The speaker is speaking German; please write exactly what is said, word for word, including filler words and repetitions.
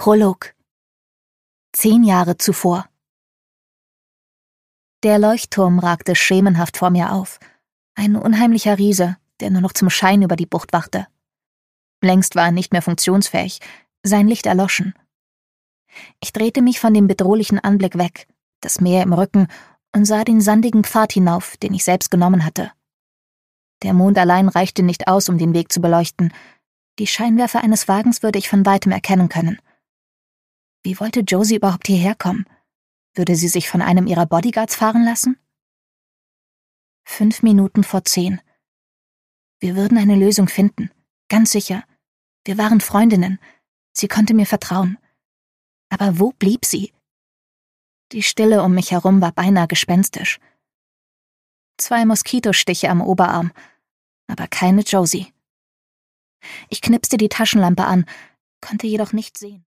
Prolog. Zehn Jahre zuvor. Der Leuchtturm ragte schemenhaft vor mir auf. Ein unheimlicher Riese, der nur noch zum Schein über die Bucht wachte. Längst war er nicht mehr funktionsfähig, sein Licht erloschen. Ich drehte mich von dem bedrohlichen Anblick weg, das Meer im Rücken, und sah den sandigen Pfad hinauf, den ich selbst genommen hatte. Der Mond allein reichte nicht aus, um den Weg zu beleuchten. Die Scheinwerfer eines Wagens würde ich von weitem erkennen können. Wie wollte Josie überhaupt hierher kommen? Würde sie sich von einem ihrer Bodyguards fahren lassen? Fünf Minuten vor zehn. Wir würden eine Lösung finden, ganz sicher. Wir waren Freundinnen. Sie konnte mir vertrauen. Aber wo blieb sie? Die Stille um mich herum war beinahe gespenstisch. Zwei Moskitostiche am Oberarm, aber keine Josie. Ich knipste die Taschenlampe an, konnte jedoch nicht sehen.